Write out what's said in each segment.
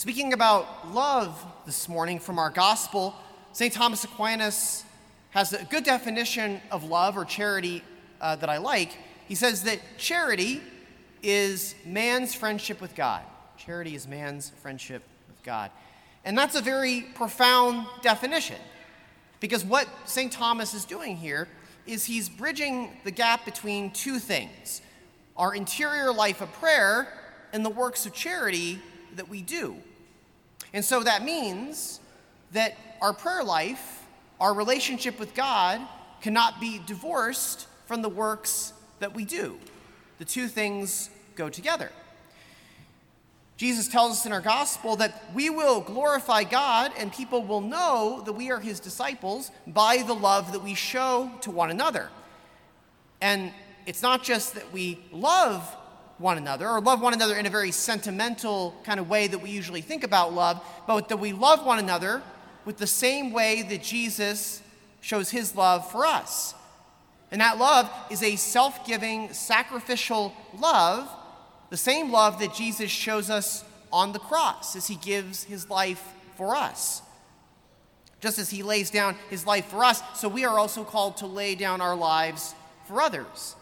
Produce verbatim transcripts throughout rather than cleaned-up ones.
Speaking about love this morning from our gospel, Saint Thomas Aquinas has a good definition of love or charity uh, that I like. He says that charity is man's friendship with God. Charity is man's friendship with God. And that's a very profound definition, because what Saint Thomas is doing here is he's bridging the gap between two things: our interior life of prayer and the works of charity that we do. And so that means that our prayer life, our relationship with God, cannot be divorced from the works that we do. The two things go together. Jesus tells us in our gospel that we will glorify God and people will know that we are his disciples by the love that we show to one another. And it's not just that we love one another, or love one another in a very sentimental kind of way that we usually think about love, but that we love one another with the same way that Jesus shows his love for us. And that love is a self-giving, sacrificial love, the same love that Jesus shows us on the cross as he gives his life for us. Just as he lays down his life for us, so we are also called to lay down our lives for others.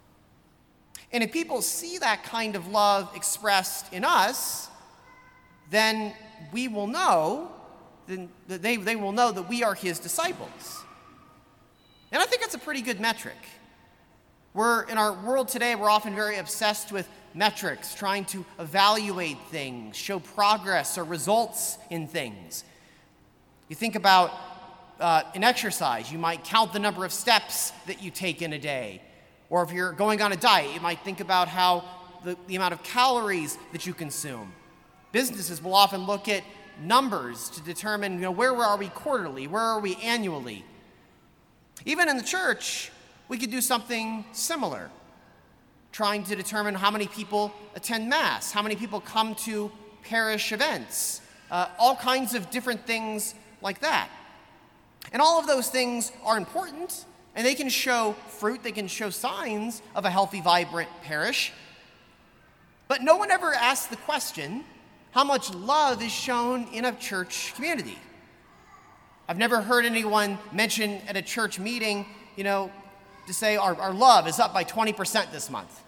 And if people see that kind of love expressed in us, then we will know, then they, they will know that we are his disciples. And I think that's a pretty good metric. We're, in our world today, we're often very obsessed with metrics, trying to evaluate things, show progress or results in things. You think about uh, an exercise, you might count the number of steps that you take in a day. Or if you're going on a diet, you might think about how the, the amount of calories that you consume. Businesses will often look at numbers to determine, you know, where are we quarterly, where are we annually. Even in the church, we could do something similar, trying to determine how many people attend Mass, how many people come to parish events, uh, all kinds of different things like that. And all of those things are important, and they can show fruit, they can show signs of a healthy, vibrant parish. But no one ever asks the question, how much love is shown in a church community? I've never heard anyone mention at a church meeting, you know, to say our, our love is up by twenty percent this month.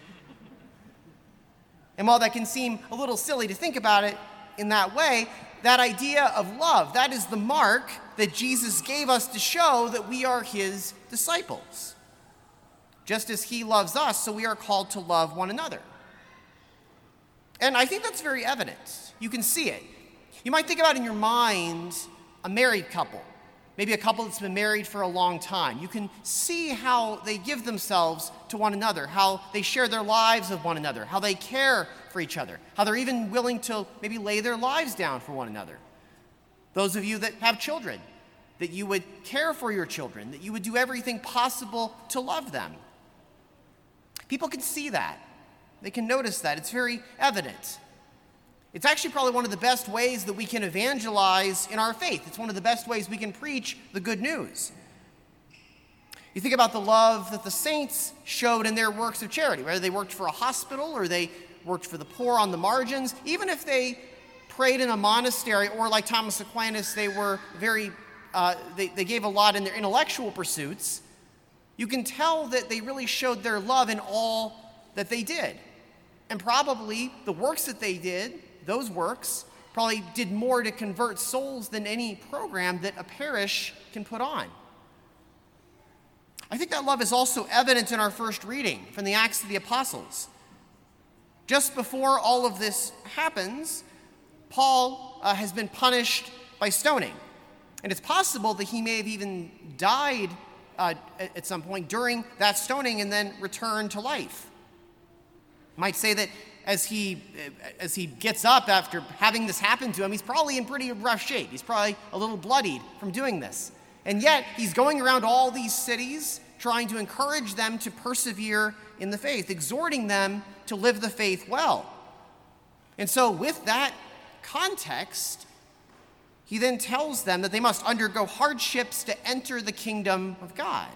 And while that can seem a little silly to think about it in that way, that idea of love, that is the mark that Jesus gave us to show that we are his disciples. Just as he loves us, so we are called to love one another. And I think that's very evident. You can see it. You might think about in your mind a married couple, maybe a couple that's been married for a long time. You can see how they give themselves to one another, how they share their lives with one another, how they care for each other, how they're even willing to maybe lay their lives down for one another. Those of you that have children, that you would care for your children, that you would do everything possible to love them. People can see that. They can notice that. It's very evident. It's actually probably one of the best ways that we can evangelize in our faith. It's one of the best ways we can preach the good news. You think about the love that the saints showed in their works of charity, whether they worked for a hospital or they worked for the poor on the margins, even if they prayed in a monastery, or like Thomas Aquinas, they were very, uh, they, they gave a lot in their intellectual pursuits. You can tell that they really showed their love in all that they did. And probably the works that they did, those works, probably did more to convert souls than any program that a parish can put on. I think that love is also evident in our first reading from the Acts of the Apostles. Just before all of this happens, Paul uh, has been punished by stoning. And it's possible that he may have even died uh, at some point during that stoning and then returned to life. Might say that as he as he gets up after having this happen to him, he's probably in pretty rough shape. He's probably a little bloodied from doing this. And yet, he's going around all these cities trying to encourage them to persevere in the faith, exhorting them to live the faith well. And so with that context, he then tells them that they must undergo hardships to enter the kingdom of God.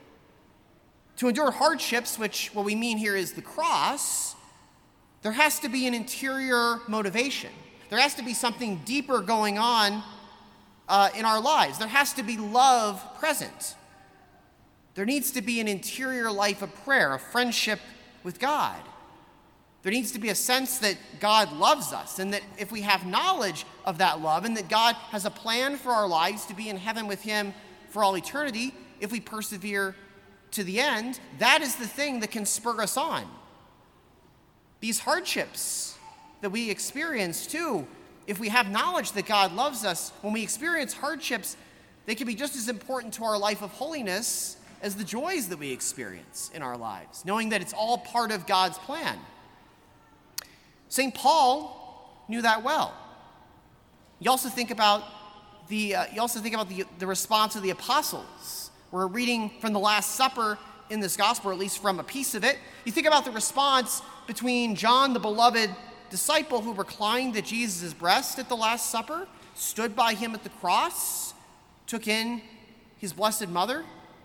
To endure hardships, which what we mean here is the cross, there has to be an interior motivation. there has to be something deeper going on uh, in our lives. There has to be love present. There needs to be an interior life of prayer, a friendship with God. There needs to be a sense that God loves us, and that if we have knowledge of that love, and that God has a plan for our lives to be in heaven with him for all eternity, if we persevere to the end, that is the thing that can spur us on. These hardships that we experience too, if we have knowledge that God loves us, when we experience hardships, they can be just as important to our life of holiness as the joys that we experience in our lives, knowing that it's all part of God's plan. Saint Paul knew that well. You also think about the uh, you also think about the, the response of the apostles. We're reading from the Last Supper in this gospel, or at least from a piece of it. You think about the response between John, the beloved disciple who reclined at Jesus' breast at the Last Supper, stood by him at the cross, took in his blessed mother.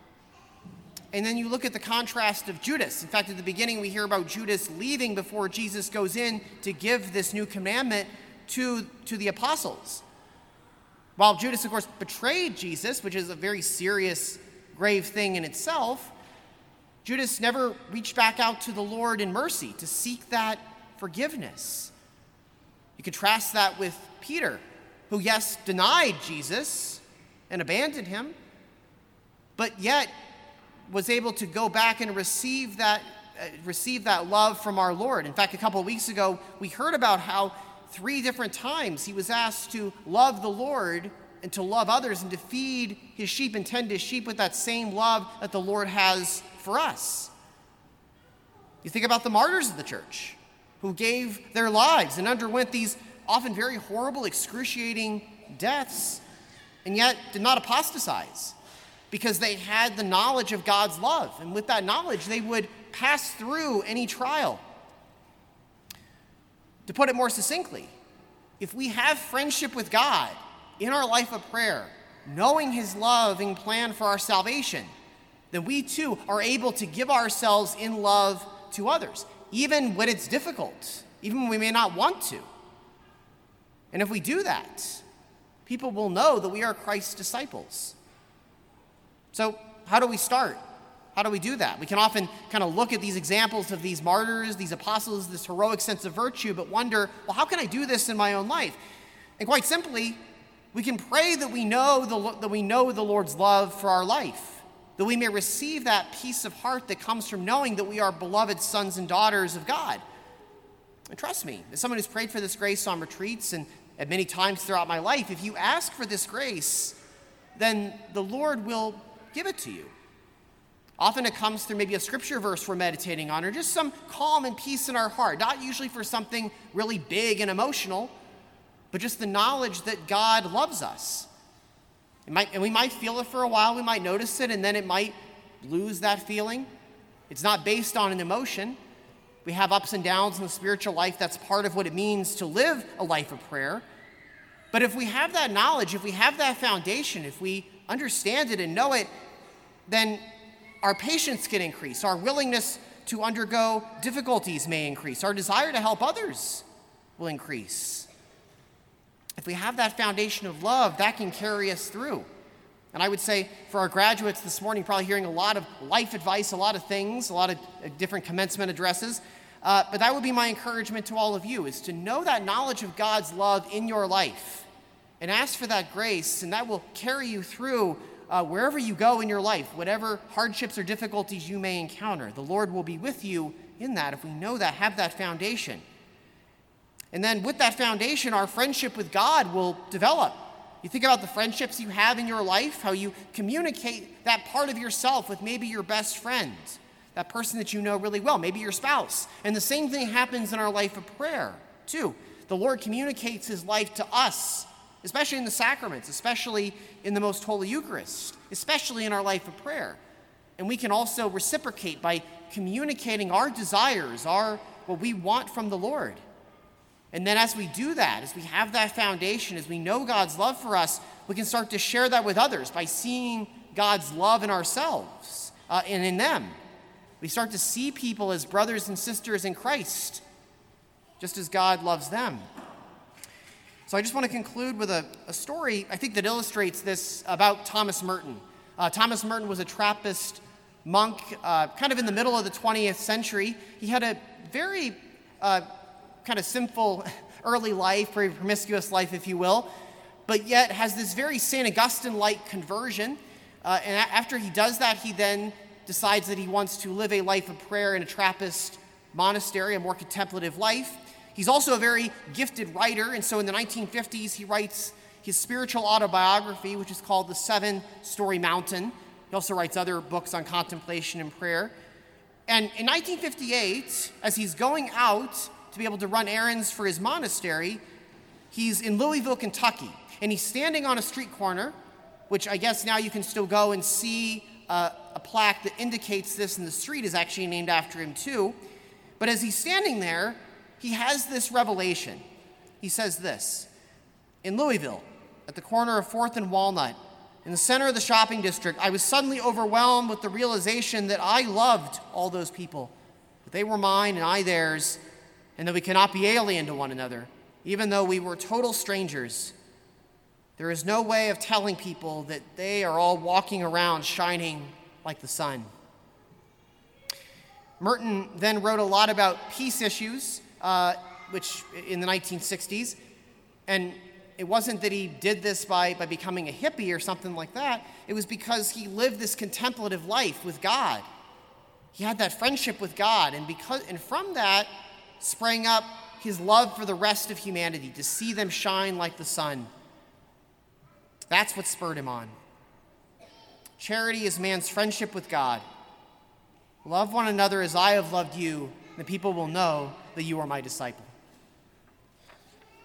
And then you look at the contrast of Judas. In fact, at the beginning, we hear about Judas leaving before Jesus goes in to give this new commandment to, to the apostles. While Judas, of course, betrayed Jesus, which is a very serious, grave thing in itself, Judas never reached back out to the Lord in mercy to seek that forgiveness. You contrast that with Peter, who, yes, denied Jesus and abandoned him, but yet was able to go back and receive that, uh, receive that love from our Lord. In fact, a couple of weeks ago, we heard about how three different times he was asked to love the Lord and to love others and to feed his sheep and tend his sheep with that same love that the Lord has for us. You think about the martyrs of the church who gave their lives and underwent these often very horrible, excruciating deaths, and yet did not apostatize, because they had the knowledge of God's love. And with that knowledge, they would pass through any trial. To put it more succinctly, if we have friendship with God in our life of prayer, knowing his loving plan for our salvation, then we too are able to give ourselves in love to others, even when it's difficult, even when we may not want to. And if we do that, people will know that we are Christ's disciples. So how do we start? How do we do that? We can often kind of look at these examples of these martyrs, these apostles, this heroic sense of virtue, but wonder, well, how can I do this in my own life? And quite simply, we can pray that we know the, that we know the Lord's love for our life, that we may receive that peace of heart that comes from knowing that we are beloved sons and daughters of God. And trust me, as someone who's prayed for this grace on retreats and at many times throughout my life, if you ask for this grace, then the Lord will give it to you. Often it comes through maybe a scripture verse we're meditating on, or just some calm and peace in our heart, not usually for something really big and emotional, but just the knowledge that God loves us. It might, and we might feel it for a while, we might notice it, and then it might lose that feeling. It's not based on an emotion. We have ups and downs in the spiritual life. That's part of what it means to live a life of prayer. But if we have that knowledge, if we have that foundation, if we understand it and know it, then our patience can increase, our willingness to undergo difficulties may increase, our desire to help others will increase. If we have that foundation of love, that can carry us through. And I would say for our graduates this morning, probably hearing a lot of life advice, a lot of things, a lot of different commencement addresses, uh, but that would be my encouragement to all of you, is to know that knowledge of God's love in your life and ask for that grace, and that will carry you through Uh, wherever you go in your life, whatever hardships or difficulties you may encounter. The Lord will be with you in that if we know that, have that foundation. And then with that foundation, our friendship with God will develop. You think about the friendships you have in your life, how you communicate that part of yourself with maybe your best friend, that person that you know really well, maybe your spouse. And the same thing happens in our life of prayer, too. The Lord communicates his life to us, especially in the sacraments, especially in the Most Holy Eucharist, especially in our life of prayer. And we can also reciprocate by communicating our desires, our what we want from the Lord. And then as we do that, as we have that foundation, as we know God's love for us, we can start to share that with others by seeing God's love in ourselves uh, and in them. We start to see people as brothers and sisters in Christ, just as God loves them. So I just want to conclude with a, a story, I think, that illustrates this about Thomas Merton. Uh, Thomas Merton was a Trappist monk, uh, kind of in the middle of the twentieth century. He had a very uh, kind of sinful early life, very promiscuous life, if you will, but yet has this very Saint Augustine-like conversion. Uh, and a- after he does that, he then decides that he wants to live a life of prayer in a Trappist monastery, a more contemplative life. He's also a very gifted writer, and so in the nineteen fifties, he writes his spiritual autobiography, which is called The Seven-Story Mountain. He also writes other books on contemplation and prayer. And in nineteen fifty-eight, as he's going out to be able to run errands for his monastery, he's in Louisville, Kentucky, and he's standing on a street corner, which I guess now you can still go and see uh, a plaque that indicates this, and the street is actually named after him too. But as he's standing there, he has this revelation. He says this: in Louisville, at the corner of fourth and Walnut, in the center of the shopping district, I was suddenly overwhelmed with the realization that I loved all those people, that they were mine and I theirs, and that we cannot be alien to one another, even though we were total strangers. There is no way of telling people that they are all walking around shining like the sun. Merton then wrote a lot about peace issues, uh, which in the nineteen sixties, and it wasn't that he did this by, by becoming a hippie or something like that. It was because he lived this contemplative life with God. He had that friendship with God, and because and from that sprang up his love for the rest of humanity, to see them shine like the sun. That's what spurred him on. Charity is man's friendship with God. Love one another as I have loved you, and the people will know that you are my disciple.